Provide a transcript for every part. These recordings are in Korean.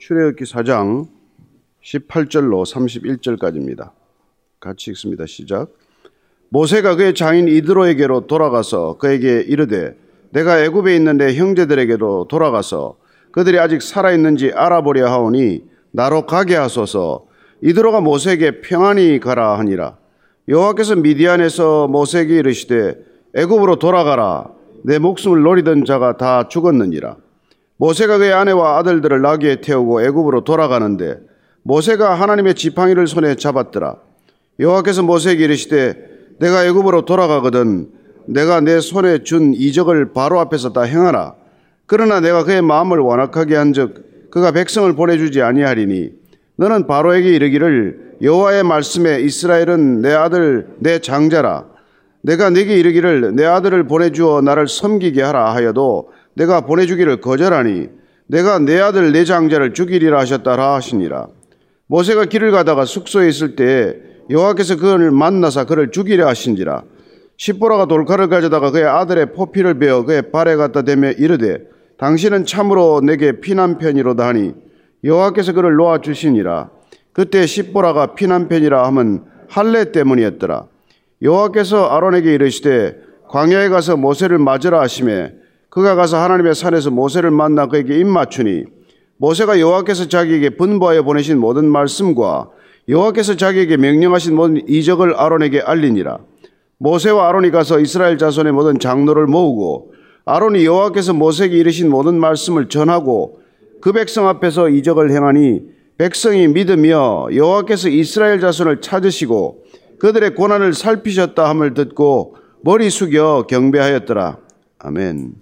출애굽기 4장 18절로 31절까지입니다. 같이 읽습니다. 시작. 모세가 그의 장인 이드로에게로 돌아가서 그에게 이르되 내가 애굽에 있는 내 형제들에게로 돌아가서 그들이 아직 살아있는지 알아보려 하오니 나로 가게 하소서. 이드로가 모세에게 평안히 가라 하니라. 여호와께서 미디안에서 모세에게 이르시되 애굽으로 돌아가라. 내 목숨을 노리던 자가 다 죽었느니라. 모세가 그의 아내와 아들들을 나귀에 태우고 애굽으로 돌아가는데 모세가 하나님의 지팡이를 손에 잡았더라. 여호와께서 모세에게 이르시되 내가 애굽으로 돌아가거든 내가 내 손에 준 이적을 바로 앞에서 다 행하라. 그러나 내가 그의 마음을 완악하게 한즉 그가 백성을 보내주지 아니하리니 너는 바로에게 이르기를 여호와의 말씀에 이스라엘은 내 아들 내 장자라. 내가 네게 이르기를 내 아들을 보내주어 나를 섬기게 하라 하여도 내가 보내주기를 거절하니 내가 내 아들 내 장자를 죽이리라 하셨다라 하시니라. 모세가 길을 가다가 숙소에 있을 때에 여호와께서 그를 만나사 그를 죽이려 하신지라. 십보라가 돌칼을 가져다가 그의 아들의 포피를 베어 그의 발에 갖다 대며 이르되 당신은 참으로 내게 피난편이로다 하니 여호와께서 그를 놓아 주시니라. 그때 십보라가 피난편이라 함은 할례 때문이었더라. 여호와께서 아론에게 이르시되 광야에 가서 모세를 맞으라 하시매 그가 가서 하나님의 산에서 모세를 만나 그에게 입맞추니 모세가 여호와께서 자기에게 분부하여 보내신 모든 말씀과 여호와께서 자기에게 명령하신 모든 이적을 아론에게 알리니라. 모세와 아론이 가서 이스라엘 자손의 모든 장로를 모으고 아론이 여호와께서 모세에게 이르신 모든 말씀을 전하고 그 백성 앞에서 이적을 행하니 백성이 믿으며 여호와께서 이스라엘 자손을 찾으시고 그들의 고난을 살피셨다 함을 듣고 머리 숙여 경배하였더라. 아멘.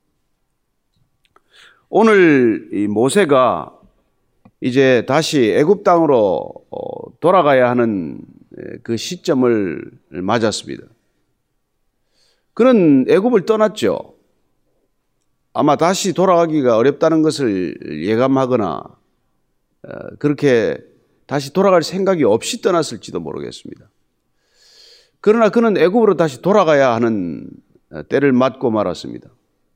오늘 이 모세가 이제 다시 애굽 땅으로 돌아가야 하는 그 시점을 맞았습니다. 그는 애굽을 떠났죠. 아마 다시 돌아가기가 어렵다는 것을 예감하거나 그렇게 다시 돌아갈 생각이 없이 떠났을지도 모르겠습니다. 그러나 그는 애굽으로 다시 돌아가야 하는 때를 맞고 말았습니다.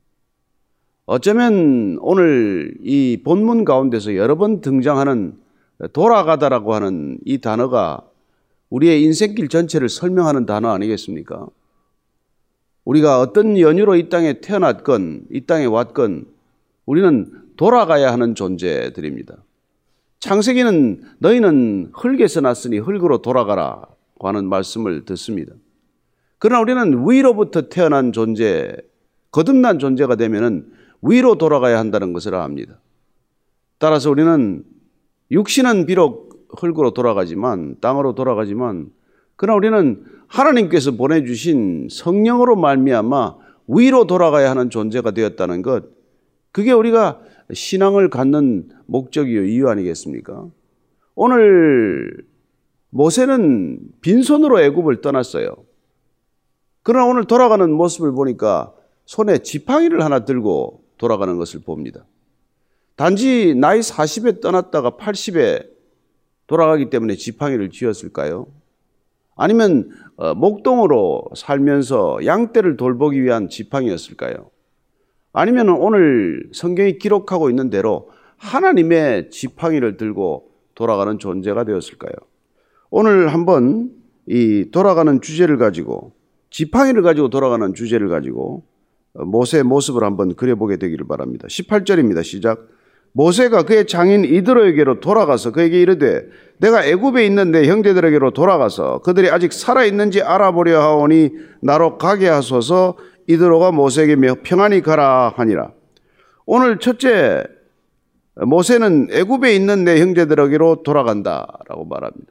어쩌면 오늘 이 본문 가운데서 여러 번 등장하는 돌아가다라고 하는 이 단어가 우리의 인생길 전체를 설명하는 단어 아니겠습니까? 우리가 어떤 연유로 이 땅에 태어났건 이 땅에 왔건 우리는 돌아가야 하는 존재들입니다. 창세기는 너희는 흙에서 났으니 흙으로 돌아가라고 하는 말씀을 듣습니다. 그러나 우리는 위로부터 태어난 존재, 거듭난 존재가 되면은 위로 돌아가야 한다는 것을 압니다. 따라서 우리는 육신은 비록 흙으로 돌아가지만 땅으로 돌아가지만 그러나 우리는 하나님께서 보내주신 성령으로 말미암아 위로 돌아가야 하는 존재가 되었다는 것, 그게 우리가 신앙을 갖는 목적이요 이유 아니겠습니까? 오늘 모세는 빈손으로 애굽을 떠났어요. 그러나 오늘 돌아가는 모습을 보니까 손에 지팡이를 하나 들고 돌아가는 것을 봅니다. 단지 나이 40에 떠났다가 80에 돌아가기 때문에 지팡이를 쥐었을까요? 아니면 목동으로 살면서 양떼를 돌보기 위한 지팡이였을까요? 아니면 오늘 성경이 기록하고 있는 대로 하나님의 지팡이를 들고 돌아가는 존재가 되었을까요? 오늘 한번 이 돌아가는 주제를 가지고 지팡이를 가지고 돌아가는 주제를 가지고 모세의 모습을 한번 그려보게 되기를 바랍니다. 18절입니다. 시작. 모세가 그의 장인 이드로에게로 돌아가서 그에게 이르되 내가 애굽에 있는 내 형제들에게로 돌아가서 그들이 아직 살아있는지 알아보려 하오니 나로 가게 하소서. 이드로가 모세에게 평안히 가라 하니라. 오늘 첫째, 모세는 애굽에 있는 내 형제들에게로 돌아간다라고 말합니다.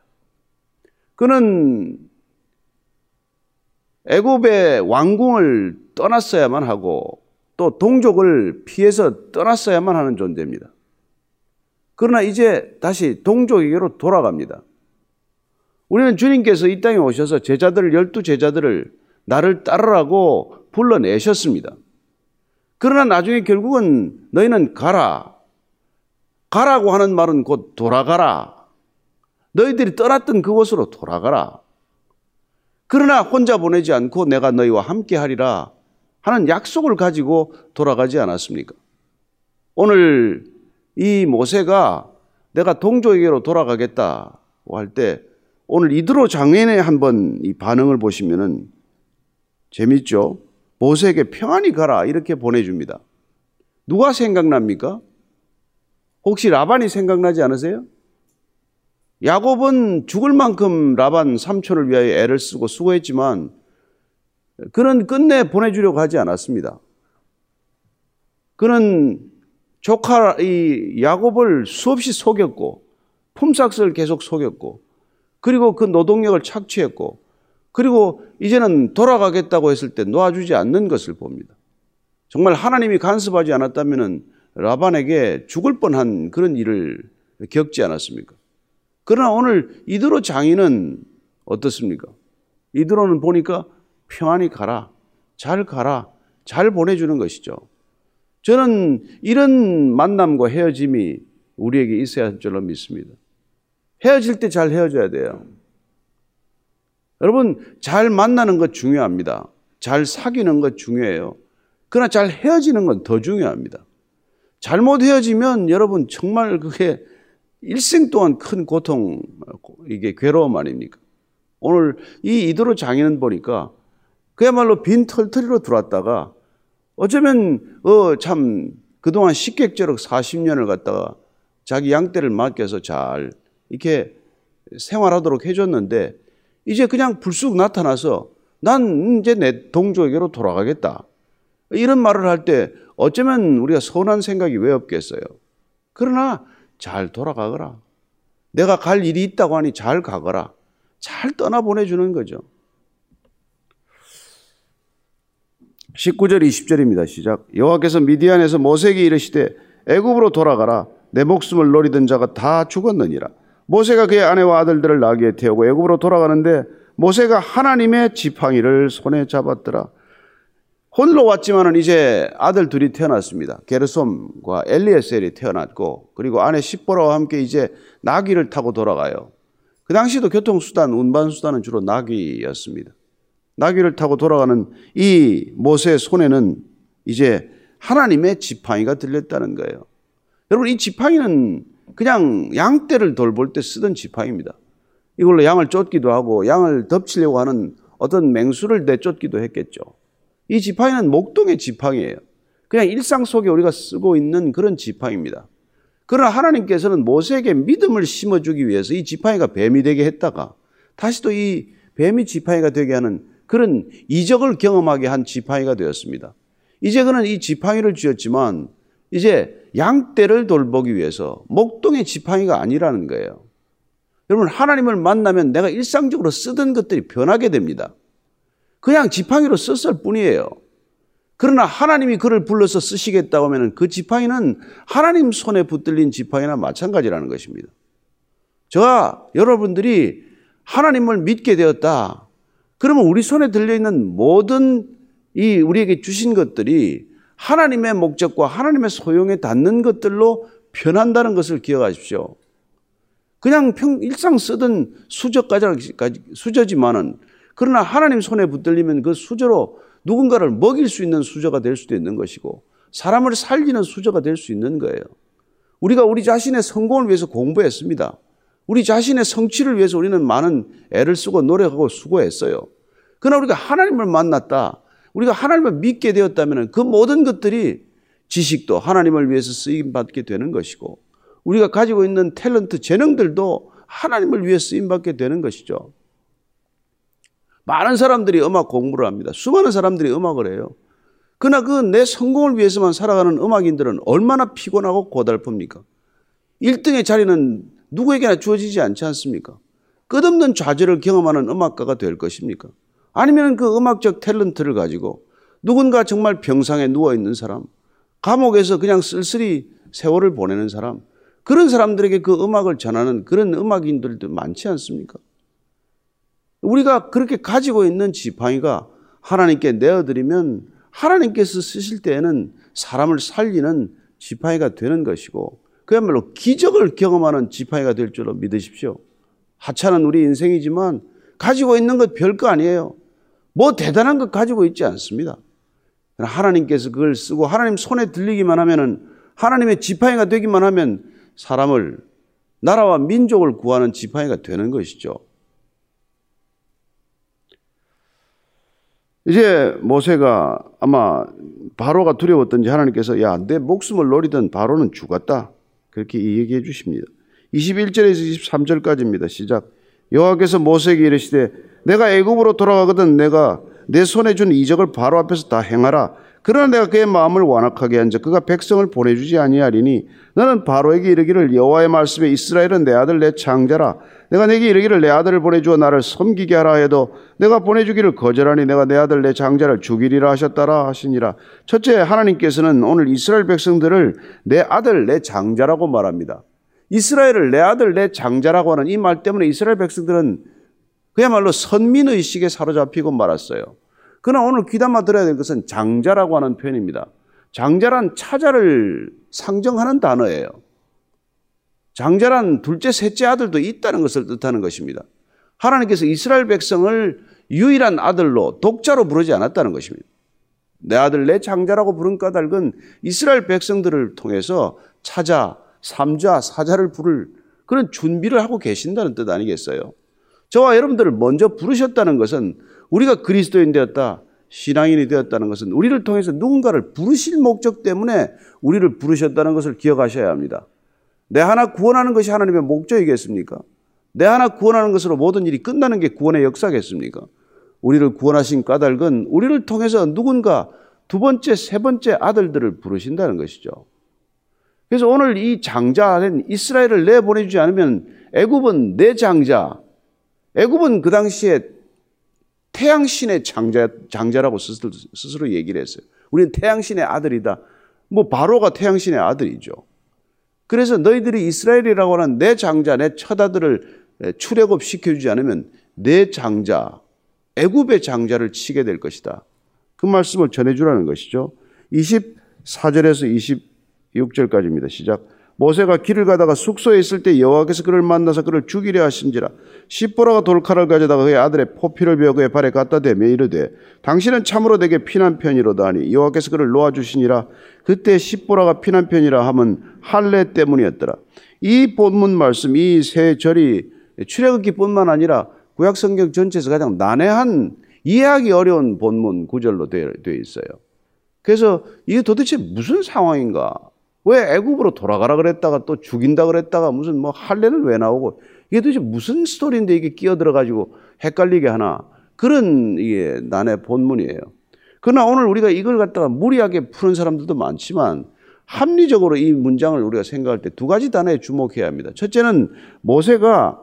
그는 애굽의 왕궁을 떠났어야만 하고 또 동족을 피해서 떠났어야만 하는 존재입니다. 그러나 이제 다시 동족에게로 돌아갑니다. 우리는 주님께서 이 땅에 오셔서 제자들을 12제자들을 나를 따르라고 불러내셨습니다. 그러나 나중에 결국은 너희는 가라. 가라고 하는 말은 곧 돌아가라. 너희들이 떠났던 그곳으로 돌아가라. 그러나 혼자 보내지 않고 내가 너희와 함께 하리라 하는 약속을 가지고 돌아가지 않았습니까? 오늘 이 모세가 내가 동족에게로 돌아가겠다고 할 때 오늘 이드로 장인의 한번 이 반응을 보시면은 재밌죠? 모세에게 평안히 가라 이렇게 보내줍니다. 누가 생각납니까? 혹시 라반이 생각나지 않으세요? 야곱은 죽을 만큼 라반 삼촌을 위하여 애를 쓰고 수고했지만 그는 끝내 보내주려고 하지 않았습니다. 그는 조카 이 야곱을 수없이 속였고 품삯을 계속 속였고 그리고 그 노동력을 착취했고 그리고 이제는 돌아가겠다고 했을 때 놓아주지 않는 것을 봅니다. 정말 하나님이 간섭하지 않았다면 라반에게 죽을 뻔한 그런 일을 겪지 않았습니까? 그러나 오늘 이드로 장인은 어떻습니까? 이드로는 보니까 평안히 가라, 잘 보내주는 것이죠. 저는 이런 만남과 헤어짐이 우리에게 있어야 할 줄로 믿습니다. 헤어질 때 잘 헤어져야 돼요. 여러분, 잘 만나는 것 중요합니다. 잘 사귀는 것 중요해요. 그러나 잘 헤어지는 건 더 중요합니다. 잘못 헤어지면 여러분 정말 그게 일생 동안 큰 고통, 이게 괴로움 아닙니까? 오늘 이 이드로 장인은 보니까 그야말로 빈 털터리로 들어왔다가 어쩌면 참 그동안 식객저럭 40년을 갖다가 자기 양떼를 맡겨서 잘 이렇게 생활하도록 해줬는데 이제 그냥 불쑥 나타나서 난 이제 내 동족에게로 돌아가겠다. 이런 말을 할 때 어쩌면 우리가 서운한 생각이 왜 없겠어요. 그러나 잘 돌아가거라. 내가 갈 일이 있다고 하니 잘 가거라. 잘 떠나보내주는 거죠. 19절 20절입니다. 시작. 여호와께서 미디안에서 모세에게 이르시되 애굽으로 돌아가라. 내 목숨을 노리던 자가 다 죽었느니라. 모세가 그의 아내와 아들들을 나귀에 태우고 애굽으로 돌아가는데 모세가 하나님의 지팡이를 손에 잡았더라. 홀로 왔지만은 이제 아들 둘이 태어났습니다. 게르솜과 엘리에셀이 태어났고 그리고 아내 십보라와 함께 이제 나귀를 타고 돌아가요. 그 당시도 교통수단, 운반수단은 주로 나귀였습니다. 나귀를 타고 돌아가는 이 모세의 손에는 이제 하나님의 지팡이가 들렸다는 거예요. 여러분, 이 지팡이는 그냥 양떼를 돌볼 때 쓰던 지팡이입니다. 이걸로 양을 쫓기도 하고 양을 덮치려고 하는 어떤 맹수를 내쫓기도 했겠죠. 이 지팡이는 목동의 지팡이에요. 그냥 일상 속에 우리가 쓰고 있는 그런 지팡이입니다. 그러나 하나님께서는 모세에게 믿음을 심어주기 위해서 이 지팡이가 뱀이 되게 했다가 다시 또 이 뱀이 지팡이가 되게 하는 그런 이적을 경험하게 한 지팡이가 되었습니다. 이제 그는 이 지팡이를 쥐었지만 이제 양떼를 돌보기 위해서 목동의 지팡이가 아니라는 거예요. 여러분, 하나님을 만나면 내가 일상적으로 쓰던 것들이 변하게 됩니다. 그냥 지팡이로 썼을 뿐이에요. 그러나 하나님이 그를 불러서 쓰시겠다고 하면 그 지팡이는 하나님 손에 붙들린 지팡이나 마찬가지라는 것입니다. 저와 여러분들이 하나님을 믿게 되었다. 그러면 우리 손에 들려있는 모든 이 우리에게 주신 것들이 하나님의 목적과 하나님의 소용에 닿는 것들로 변한다는 것을 기억하십시오. 그냥 일상 쓰던 수저지만은 그러나 하나님 손에 붙들리면 그 수저로 누군가를 먹일 수 있는 수저가 될 수도 있는 것이고 사람을 살리는 수저가 될 수 있는 거예요. 우리가 우리 자신의 성공을 위해서 공부했습니다. 우리 자신의 성취를 위해서 우리는 많은 애를 쓰고 노력하고 수고했어요. 그러나 우리가 하나님을 만났다. 우리가 하나님을 믿게 되었다면 그 모든 것들이 지식도 하나님을 위해서 쓰임받게 되는 것이고 우리가 가지고 있는 탤런트, 재능들도 하나님을 위해 쓰임받게 되는 것이죠. 많은 사람들이 음악 공부를 합니다. 수많은 사람들이 음악을 해요. 그러나 그 내 성공을 위해서만 살아가는 음악인들은 얼마나 피곤하고 고달픕니까? 1등의 자리는 누구에게나 주어지지 않지 않습니까? 끝없는 좌절을 경험하는 음악가가 될 것입니까? 아니면 그 음악적 탤런트를 가지고 누군가 정말 병상에 누워있는 사람, 감옥에서 그냥 쓸쓸히 세월을 보내는 사람, 그런 사람들에게 그 음악을 전하는 그런 음악인들도 많지 않습니까? 우리가 그렇게 가지고 있는 지팡이가 하나님께 내어드리면 하나님께서 쓰실 때에는 사람을 살리는 지팡이가 되는 것이고 그야말로 기적을 경험하는 지팡이가 될 줄로 믿으십시오. 하찮은 우리 인생이지만 가지고 있는 것 별거 아니에요. 뭐 대단한 것 가지고 있지 않습니다. 하나님께서 그걸 쓰고 하나님 손에 들리기만 하면은 하나님의 지팡이가 되기만 하면 사람을, 나라와 민족을 구하는 지팡이가 되는 것이죠. 이제 모세가 아마 바로가 두려웠던지 하나님께서 야, 내 목숨을 노리던 바로는 죽었다, 그렇게 얘기해 주십니다. 21절에서 23절까지입니다. 시작. 여호와께서 모세에게 이르시되 내가 애굽으로 돌아가거든 내가 내 손에 준 이적을 바로 앞에서 다 행하라. 그러나 내가 그의 마음을 완악하게 한 자 그가 백성을 보내주지 아니하리니 너는 바로에게 이르기를 여호와의 말씀에 이스라엘은 내 아들 내 장자라. 내가 내게 이르기를 내 아들을 보내주어 나를 섬기게 하라 해도 내가 보내주기를 거절하니 내가 내 아들 내 장자를 죽이리라 하셨다라 하시니라. 첫째, 하나님께서는 오늘 이스라엘 백성들을 내 아들 내 장자라고 말합니다. 이스라엘을 내 아들 내 장자라고 하는 이 말 때문에 이스라엘 백성들은 그야말로 선민의식에 사로잡히고 말았어요. 그러나 오늘 귀담아 들어야 될 것은 장자라고 하는 표현입니다. 장자란 차자를 상정하는 단어예요. 장자란 둘째, 셋째 아들도 있다는 것을 뜻하는 것입니다. 하나님께서 이스라엘 백성을 유일한 아들로, 독자로 부르지 않았다는 것입니다. 내 아들, 내 장자라고 부른 까닭은 이스라엘 백성들을 통해서 차자, 삼자, 사자를 부를 그런 준비를 하고 계신다는 뜻 아니겠어요? 저와 여러분들을 먼저 부르셨다는 것은 우리가 그리스도인 되었다, 신앙인이 되었다는 것은 우리를 통해서 누군가를 부르실 목적 때문에 우리를 부르셨다는 것을 기억하셔야 합니다. 내 하나 구원하는 것이 하나님의 목적이겠습니까? 내 하나 구원하는 것으로 모든 일이 끝나는 게 구원의 역사겠습니까? 우리를 구원하신 까닭은 우리를 통해서 누군가 두 번째, 세 번째 아들들을 부르신다는 것이죠. 그래서 오늘 이 장자는 이스라엘을 내보내주지 않으면 애굽은 내 장자, 애굽은 그 당시에 태양신의 장자라고 스스로 얘기를 했어요. 우리는 태양신의 아들이다. 뭐 바로가 태양신의 아들이죠. 그래서 너희들이 이스라엘이라고 하는 내 장자, 내 첫아들을 출애굽시켜주지 않으면 내 장자, 애굽의 장자를 치게 될 것이다. 그 말씀을 전해주라는 것이죠. 24절에서 26절까지입니다. 시작. 모세가 길을 가다가 숙소에 있을 때 여호와께서 그를 만나서 그를 죽이려 하신지라. 십보라가 돌칼을 가져다가 그의 아들의 포피를 베어 그의 발에 갖다 대며 이르되 당신은 참으로 내게 피난 편이로다 하니 여호와께서 그를 놓아주시니라. 그때 십보라가 피난 편이라 함은 할례 때문이었더라. 이 본문 말씀, 이 세 절이 출애굽기뿐만 아니라 구약 성경 전체에서 가장 난해한, 이해하기 어려운 본문 구절로 되어 있어요. 그래서 이게 도대체 무슨 상황인가? 왜 애굽으로 돌아가라 그랬다가 또 죽인다 그랬다가 무슨 뭐 할례는 왜 나오고, 이게 도대체 무슨 스토리인데 이게 끼어들어가지고 헷갈리게 하나, 그런 이게 난해 본문이에요. 그러나 오늘 우리가 이걸 갖다가 무리하게 푸는 사람들도 많지만 합리적으로 이 문장을 우리가 생각할 때 두 가지 단어에 주목해야 합니다. 첫째는 모세가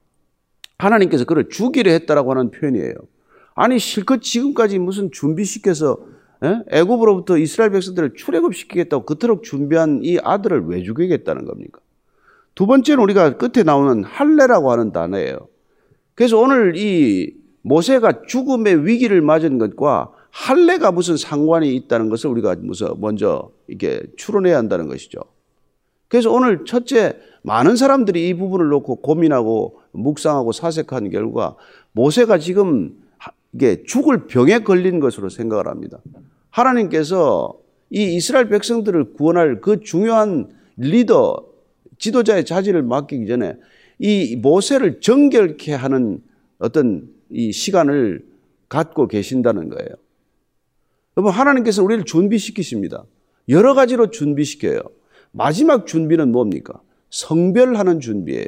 하나님께서 그를 죽이려 했다라고 하는 표현이에요. 아니 실컷 지금까지 무슨 준비시켜서 애굽으로부터 이스라엘 백성들을 출애굽시키겠다고 그토록 준비한 이 아들을 왜 죽이겠다는 겁니까? 두 번째는 우리가 끝에 나오는 할례라고 하는 단어예요. 그래서 오늘 이 모세가 죽음의 위기를 맞은 것과 할례가 무슨 상관이 있다는 것을 우리가 먼저 이렇게 추론해야 한다는 것이죠. 그래서 오늘 첫째, 많은 사람들이 이 부분을 놓고 고민하고 묵상하고 사색한 결과 모세가 지금 이게 죽을 병에 걸린 것으로 생각을 합니다. 하나님께서 이 이스라엘 백성들을 구원할 그 중요한 리더, 지도자의 자질을 맡기기 전에 이 모세를 정결케 하는 어떤 이 시간을 갖고 계신다는 거예요. 여러분, 하나님께서 우리를 준비시키십니다. 여러 가지로 준비시켜요. 마지막 준비는 뭡니까? 성별하는 준비예요.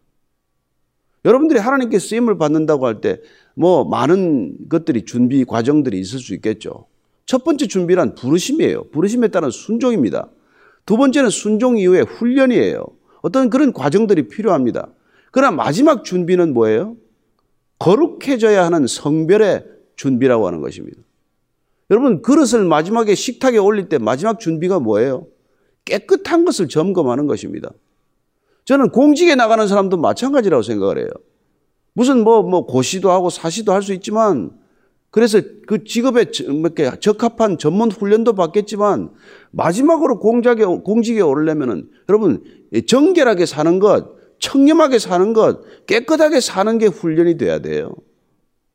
여러분들이 하나님께 쓰임을 받는다고 할 때 뭐 많은 것들이 준비 과정들이 있을 수 있겠죠. 첫 번째 준비란 부르심이에요. 부르심에 따른 순종입니다. 두 번째는 순종 이후에 훈련이에요. 어떤 그런 과정들이 필요합니다. 그러나 마지막 준비는 뭐예요? 거룩해져야 하는 성별의 준비라고 하는 것입니다. 여러분, 그릇을 마지막에 식탁에 올릴 때 마지막 준비가 뭐예요? 깨끗한 것을 점검하는 것입니다. 저는 공직에 나가는 사람도 마찬가지라고 생각을 해요. 무슨 뭐 고시도 하고 사시도 할 수 있지만, 그래서 그 직업에 적합한 전문 훈련도 받겠지만 마지막으로 공직에 오르려면은 여러분 정결하게 사는 것, 청렴하게 사는 것, 깨끗하게 사는 게 훈련이 돼야 돼요.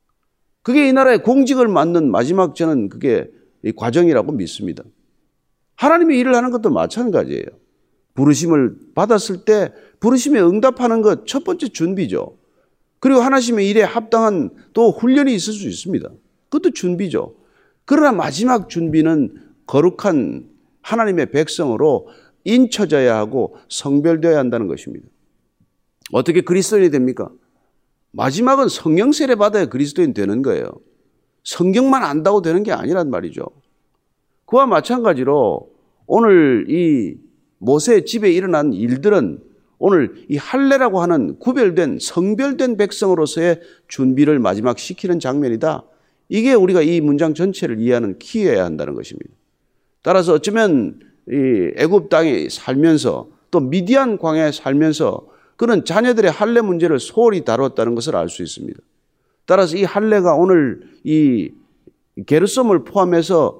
그게 이 나라의 공직을 맡는 마지막 저는 그게 이 과정이라고 믿습니다. 하나님의 일을 하는 것도 마찬가지예요. 부르심을 받았을 때 부르심에 응답하는 것 첫 번째 준비죠. 그리고 하나님의 일에 합당한 또 훈련이 있을 수 있습니다. 그것도 준비죠. 그러나 마지막 준비는 거룩한 하나님의 백성으로 인쳐져야 하고 성별되어야 한다는 것입니다. 어떻게 그리스도인이 됩니까? 마지막은 성령 세례 받아야 그리스도인 되는 거예요. 성경만 안다고 되는 게 아니란 말이죠. 그와 마찬가지로 오늘 이 모세 집에 일어난 일들은 오늘 이 할례라고 하는 구별된 성별된 백성으로서의 준비를 마지막 시키는 장면이다. 이게 우리가 이 문장 전체를 이해하는 키여야 한다는 것입니다. 따라서 어쩌면 이 애굽 땅에 살면서 또 미디안 광야에 살면서 그는 자녀들의 할례 문제를 소홀히 다뤘다는 것을 알 수 있습니다. 따라서 이 할례가 오늘 이 게르솜을 포함해서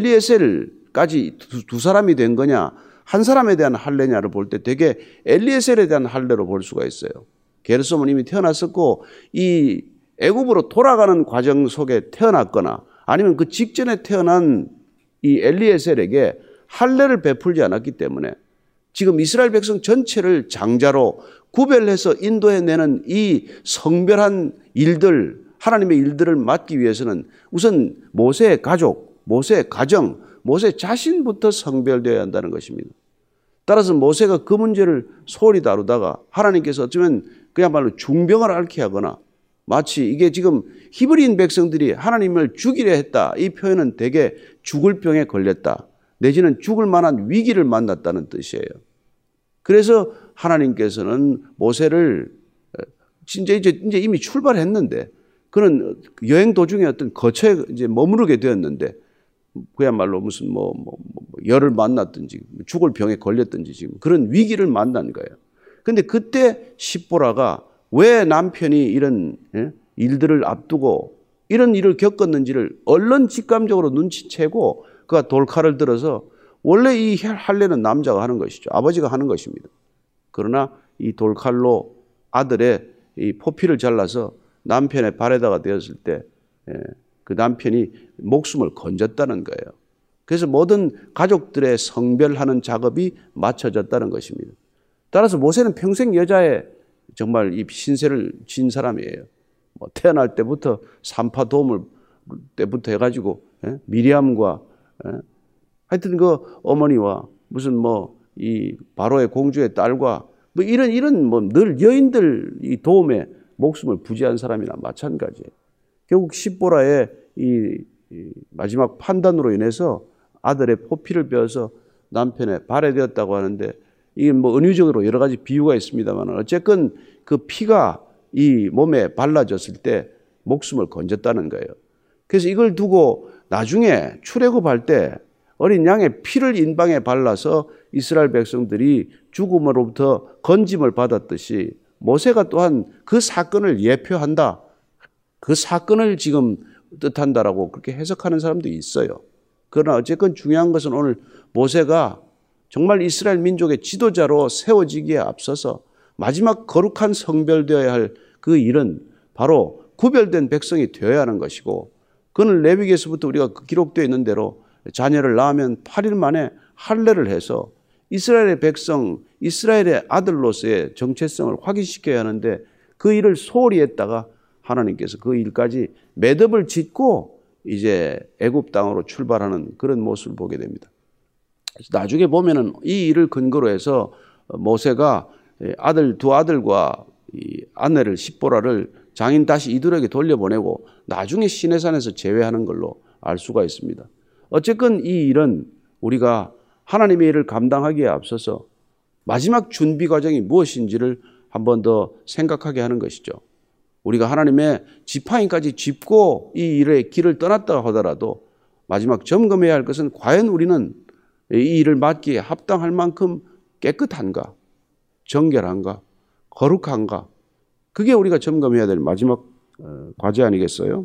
엘리에셀까지 두 사람이 된 거냐 한 사람에 대한 할례냐를 볼 때 되게 엘리에셀에 대한 할례로 볼 수가 있어요. 게르솜은 이미 태어났었고 이 애굽으로 돌아가는 과정 속에 태어났거나 아니면 그 직전에 태어난 이 엘리에셀에게 할례를 베풀지 않았기 때문에 지금 이스라엘 백성 전체를 장자로 구별해서 인도해내는 이 성별한 일들, 하나님의 일들을 맡기 위해서는 우선 모세의 가족, 모세의 가정, 모세 자신부터 성별되어야 한다는 것입니다. 따라서 모세가 그 문제를 소홀히 다루다가 하나님께서 어쩌면 그야말로 중병을 앓게 하거나 마치 이게 지금 히브리인 백성들이 하나님을 죽이려 했다. 이 표현은 대개 죽을 병에 걸렸다. 내지는 죽을 만한 위기를 만났다는 뜻이에요. 그래서 하나님께서는 모세를 이제 이미 출발했는데 그는 여행 도중에 어떤 거처에 이제 머무르게 되었는데 그야말로 무슨 열을 만났든지 죽을 병에 걸렸든지 지금 그런 위기를 만난 거예요. 그런데 그때 십보라가 왜 남편이 이런 일들을 앞두고 이런 일을 겪었는지를 얼른 직감적으로 눈치채고 그가 돌칼을 들어서 원래 이 할례는 남자가 하는 것이죠. 아버지가 하는 것입니다. 그러나 이 돌칼로 아들의 이 포피를 잘라서 남편의 발에다가 대었을 때 그 남편이 목숨을 건졌다는 거예요. 그래서 모든 가족들의 성별하는 작업이 맞춰졌다는 것입니다. 따라서 모세는 평생 여자의 정말 이 신세를 진 사람이에요. 태어날 때부터 산파 도움을 때부터 해가지고 미리암과 하여튼 그 어머니와 무슨 이 바로의 공주의 딸과 이런 늘 여인들 이 도움에 목숨을 부지한 사람이나 마찬가지예요. 결국 십보라의 이 마지막 판단으로 인해서 아들의 포피를 베어서 남편의 발에 되었다고 하는데 이게 은유적으로 여러 가지 비유가 있습니다만 어쨌건 그 피가 이 몸에 발라졌을 때 목숨을 건졌다는 거예요. 그래서 이걸 두고 나중에 출애굽할 때 어린 양의 피를 인방에 발라서 이스라엘 백성들이 죽음으로부터 건짐을 받았듯이 모세가 또한 그 사건을 예표한다. 그 사건을 지금 뜻한다라고 그렇게 해석하는 사람도 있어요. 그러나 어쨌건 중요한 것은 오늘 모세가 정말 이스라엘 민족의 지도자로 세워지기에 앞서서 마지막 거룩한 성별되어야 할 그 일은 바로 구별된 백성이 되어야 하는 것이고 그는 레위기에서부터 우리가 기록되어 있는 대로 자녀를 낳으면 8일 만에 할례를 해서 이스라엘의 백성, 이스라엘의 아들로서의 정체성을 확인시켜야 하는데 그 일을 소홀히 했다가 하나님께서 그 일까지 매듭을 짓고 이제 애굽 땅으로 출발하는 그런 모습을 보게 됩니다. 나중에 보면은 이 일을 근거로 해서 모세가 두 아들과 이 아내를 십보라를 장인 다시 이들에게 돌려보내고 나중에 시내산에서 제외하는 걸로 알 수가 있습니다. 어쨌건 이 일은 우리가 하나님의 일을 감당하기에 앞서서 마지막 준비 과정이 무엇인지를 한 번 더 생각하게 하는 것이죠. 우리가 하나님의 지팡이까지 짚고 이 일의 길을 떠났다 하더라도 마지막 점검해야 할 것은 과연 우리는 이 일을 맡기에 합당할 만큼 깨끗한가, 정결한가, 거룩한가. 그게 우리가 점검해야 될 마지막 과제 아니겠어요?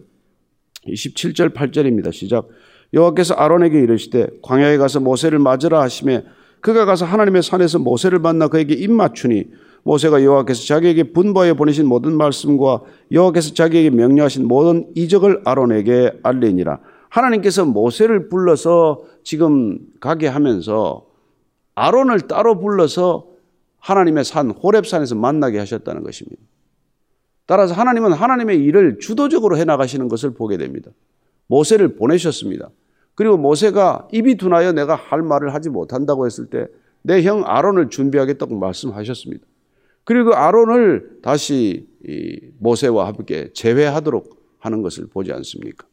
27절 8절입니다. 시작. 여호와께서 아론에게 이르시되 광야에 가서 모세를 맞으라 하시매 그가 가서 하나님의 산에서 모세를 만나 그에게 입맞추니 모세가 여호와께서 자기에게 분부하여 보내신 모든 말씀과 여호와께서 자기에게 명령하신 모든 이적을 아론에게 알리니라. 하나님께서 모세를 불러서 지금 가게 하면서 아론을 따로 불러서 하나님의 산 호렙산에서 만나게 하셨다는 것입니다. 따라서 하나님은 하나님의 일을 주도적으로 해나가시는 것을 보게 됩니다. 모세를 보내셨습니다. 그리고 모세가 입이 둔하여 내가 할 말을 하지 못한다고 했을 때 내 형 아론을 준비하겠다고 말씀하셨습니다. 그리고 아론을 다시 모세와 함께 제외하도록 하는 것을 보지 않습니까?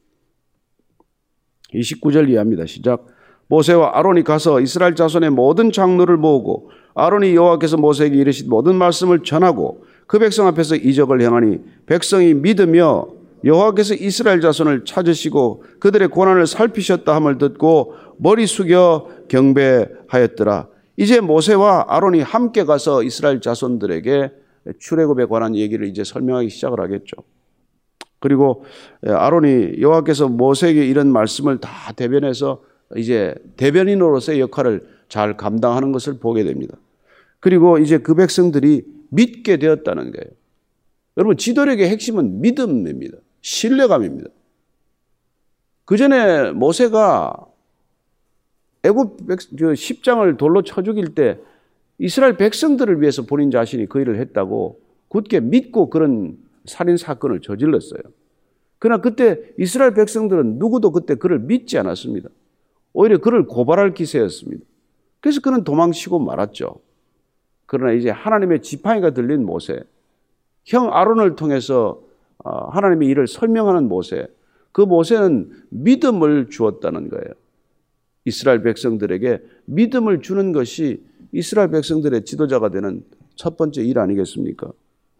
29절 이해합니다. 시작. 모세와 아론이 가서 이스라엘 자손의 모든 장로를 모으고 아론이 여호와께서 모세에게 이르신 모든 말씀을 전하고 그 백성 앞에서 이적을 행하니 백성이 믿으며 여호와께서 이스라엘 자손을 찾으시고 그들의 고난을 살피셨다 함을 듣고 머리 숙여 경배하였더라. 이제 모세와 아론이 함께 가서 이스라엘 자손들에게 출애굽에 관한 얘기를 이제 설명하기 시작을 하겠죠. 그리고 아론이 여호와께서 모세에게 이런 말씀을 다 대변해서 이제 대변인으로서의 역할을 잘 감당하는 것을 보게 됩니다. 그리고 이제 그 백성들이 믿게 되었다는 거예요. 여러분, 지도력의 핵심은 믿음입니다. 신뢰감입니다. 그 전에 모세가 애굽 10장을 돌로 쳐 죽일 때 이스라엘 백성들을 위해서 본인 자신이 그 일을 했다고 굳게 믿고 그런 살인 사건을 저질렀어요. 그러나 그때 이스라엘 백성들은 누구도 그때 그를 믿지 않았습니다. 오히려 그를 고발할 기세였습니다. 그래서 그는 도망치고 말았죠. 그러나 이제 하나님의 지팡이가 들린 모세, 형 아론을 통해서 하나님의 일을 설명하는 모세, 그 모세는 믿음을 주었다는 거예요. 이스라엘 백성들에게 믿음을 주는 것이 이스라엘 백성들의 지도자가 되는 첫 번째 일 아니겠습니까?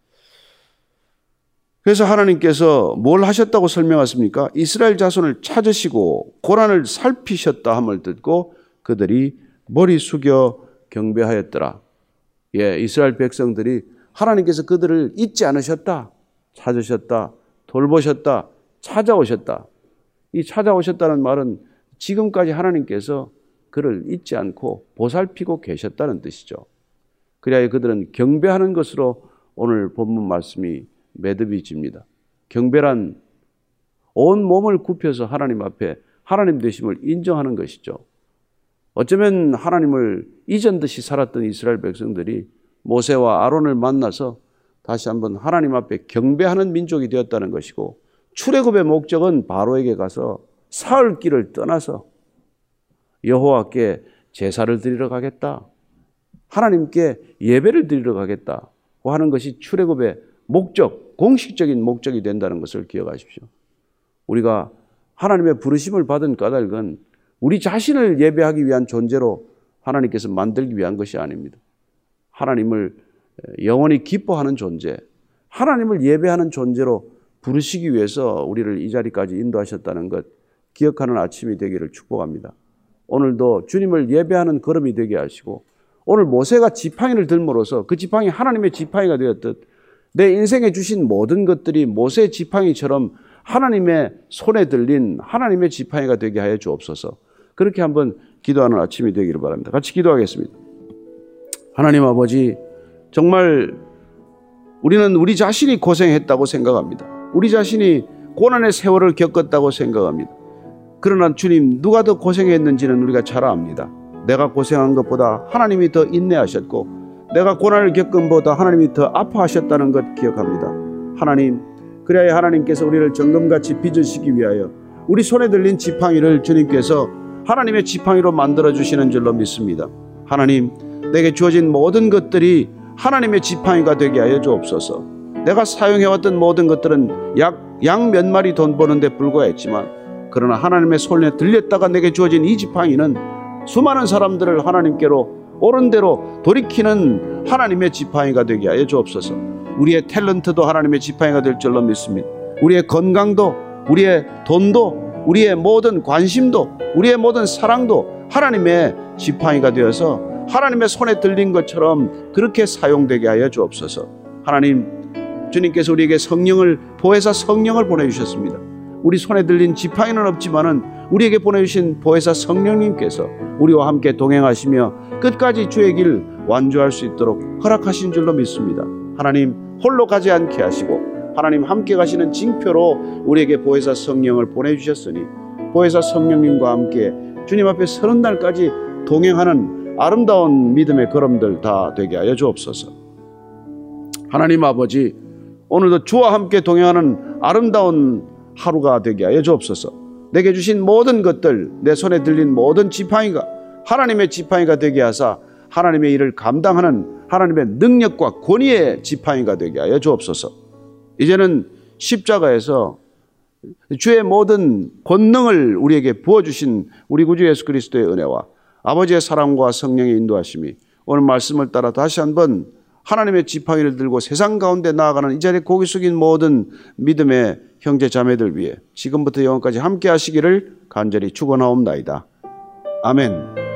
그래서 하나님께서 뭘 하셨다고 설명하십니까? 이스라엘 자손을 찾으시고 고난을 살피셨다 함을 듣고 그들이 머리 숙여 경배하였더라. 예, 이스라엘 백성들이 하나님께서 그들을 잊지 않으셨다, 찾으셨다, 돌보셨다, 찾아오셨다. 이 찾아오셨다는 말은 지금까지 하나님께서 그를 잊지 않고 보살피고 계셨다는 뜻이죠. 그래야 그들은 경배하는 것으로 오늘 본문 말씀이 매듭이 집니다. 경배란 온 몸을 굽혀서 하나님 앞에 하나님 되심을 인정하는 것이죠. 어쩌면 하나님을 잊은 듯이 살았던 이스라엘 백성들이 모세와 아론을 만나서 다시 한번 하나님 앞에 경배하는 민족이 되었다는 것이고, 출애굽의 목적은 바로에게 가서 사흘 길을 떠나서 여호와께 제사를 드리러 가겠다, 하나님께 예배를 드리러 가겠다고 하는 것이 출애굽의 목적, 공식적인 목적이 된다는 것을 기억하십시오. 우리가 하나님의 부르심을 받은 까닭은 우리 자신을 예배하기 위한 존재로 하나님께서 만들기 위한 것이 아닙니다. 하나님을 영원히 기뻐하는 존재, 하나님을 예배하는 존재로 부르시기 위해서 우리를 이 자리까지 인도하셨다는 것 기억하는 아침이 되기를 축복합니다. 오늘도 주님을 예배하는 걸음이 되게 하시고, 오늘 모세가 지팡이를 들므로써 그 지팡이 하나님의 지팡이가 되었듯 내 인생에 주신 모든 것들이 모세의 지팡이처럼 하나님의 손에 들린 하나님의 지팡이가 되게 하여 주옵소서. 그렇게 한번 기도하는 아침이 되기를 바랍니다. 같이 기도하겠습니다. 하나님 아버지, 정말 우리는 우리 자신이 고생했다고 생각합니다. 우리 자신이 고난의 세월을 겪었다고 생각합니다. 그러나 주님, 누가 더 고생했는지는 우리가 잘 압니다. 내가 고생한 것보다 하나님이 더 인내하셨고, 내가 고난을 겪은 것보다 하나님이 더 아파하셨다는 것 기억합니다. 하나님, 그래야 하나님께서 우리를 정금같이 빚으시기 위하여 우리 손에 들린 지팡이를 주님께서 하나님의 지팡이로 만들어주시는 줄로 믿습니다. 하나님, 내게 주어진 모든 것들이 하나님의 지팡이가 되게 하여 주옵소서. 내가 사용해왔던 모든 것들은 양 몇 마리 돈 버는데 불과했지만, 그러나 하나님의 손에 들렸다가 내게 주어진 이 지팡이는 수많은 사람들을 하나님께로 옳은 대로 돌이키는 하나님의 지팡이가 되게 하여 주옵소서. 우리의 탤런트도 하나님의 지팡이가 될 줄로 믿습니다. 우리의 건강도, 우리의 돈도, 우리의 모든 관심도, 우리의 모든 사랑도 하나님의 지팡이가 되어서 하나님의 손에 들린 것처럼 그렇게 사용되게 하여 주옵소서. 하나님, 주님께서 우리에게 성령을, 보혜사 성령을 보내주셨습니다. 우리 손에 들린 지팡이는 없지만은 우리에게 보내주신 보혜사 성령님께서 우리와 함께 동행하시며 끝까지 주의 길 완주할 수 있도록 허락하신 줄로 믿습니다. 하나님, 홀로 가지 않게 하시고 하나님 함께 가시는 징표로 우리에게 보혜사 성령을 보내주셨으니 보혜사 성령님과 함께 주님 앞에 서는 날까지 동행하는 아름다운 믿음의 걸음들 다 되게 하여 주옵소서. 하나님 아버지, 오늘도 주와 함께 동행하는 아름다운 하루가 되게 하여 주옵소서. 내게 주신 모든 것들, 내 손에 들린 모든 지팡이가 하나님의 지팡이가 되게 하사 하나님의 일을 감당하는 하나님의 능력과 권위의 지팡이가 되게 하여 주옵소서. 이제는 십자가에서 주의 모든 권능을 우리에게 부어주신 우리 구주 예수 그리스도의 은혜와 아버지의 사랑과 성령의 인도하심이 오늘 말씀을 따라 다시 한번 하나님의 지팡이를 들고 세상 가운데 나아가는 이 자리에 고개 숙인 모든 믿음의 형제 자매들 위해 지금부터 영원까지 함께 하시기를 간절히 축원하옵나이다. 아멘.